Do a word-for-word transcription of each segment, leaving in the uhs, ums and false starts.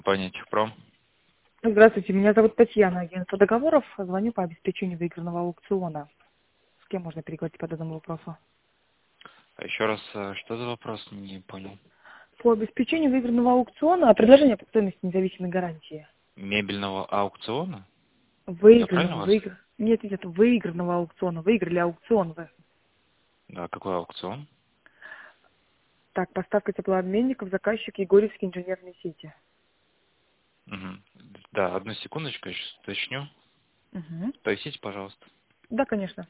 Компания Техпром. Здравствуйте, меня зовут Татьяна, агентство договоров. Звоню по обеспечению выигранного аукциона. С кем можно переговорить по данному вопросу? А еще раз, э, что за вопрос? Не понял. По обеспечению выигранного аукциона предложение по стоимости независимой гарантии. Мебельного аукциона? Я правильно Выигранного, вас? выигр... Нет, нет, выигранного аукциона. Выиграли аукцион вы. Да, какой аукцион? Так, поставка теплообменников, заказчик Егорьевские инженерные сети. Мгм. Да, одну секундочку, я сейчас уточню. Угу. Повисите, пожалуйста. Да, конечно.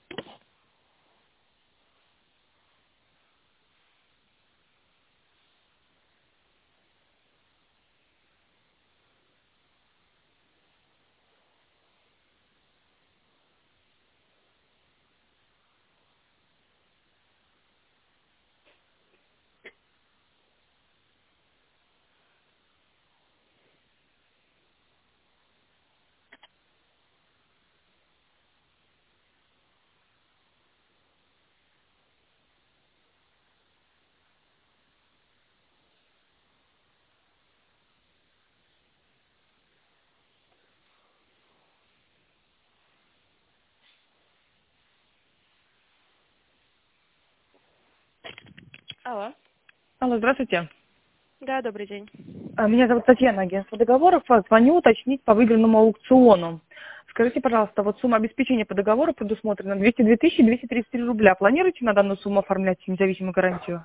Алло. Алло, здравствуйте. Да, добрый день. А, Меня зовут Татьяна, агентство договоров. А, Звоню уточнить по выигранному аукциону. Скажите, пожалуйста, вот сумма обеспечения по договору предусмотрена двести две тысячи двести тридцать три рубля. Планируете на данную сумму оформлять независимую гарантию?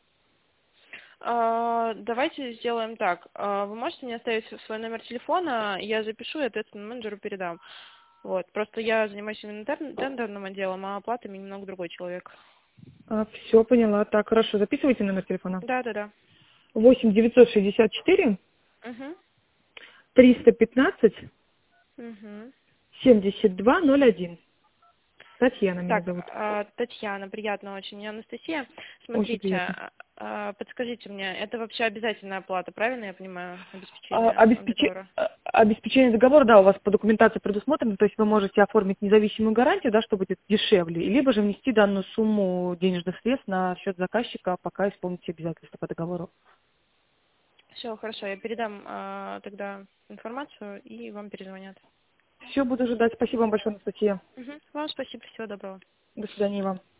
А, давайте сделаем так. А, вы можете мне оставить свой номер телефона, я запишу и ответственному менеджеру передам. Вот. Просто я занимаюсь именно тен- тендерным отделом, а оплатами немного другой человек. Все, поняла. Так, хорошо. Записывайте номер телефона. Да, да, да. восемь девятьсот шестьдесят четыре Угу. триста пятнадцать Угу. семьдесят два ноль один. Татьяна меня Так, зовут. а, Татьяна, приятно очень. Меня Анастасия. Очень Смотрите, приятно. а, а, подскажите мне, это вообще обязательная оплата, правильно я понимаю, А, обеспечение обеспечи- договора? а, Обеспечение договора, да, у вас по документации предусмотрено, то есть вы можете оформить независимую гарантию, да, что будет дешевле, либо же внести данную сумму денежных средств на счет заказчика, пока исполните обязательства по договору. Все, хорошо, я передам а, тогда информацию и вам перезвонят. Все, буду ожидать. Спасибо вам большое, Анастасия. Угу. Вам спасибо, всего доброго. До свидания вам.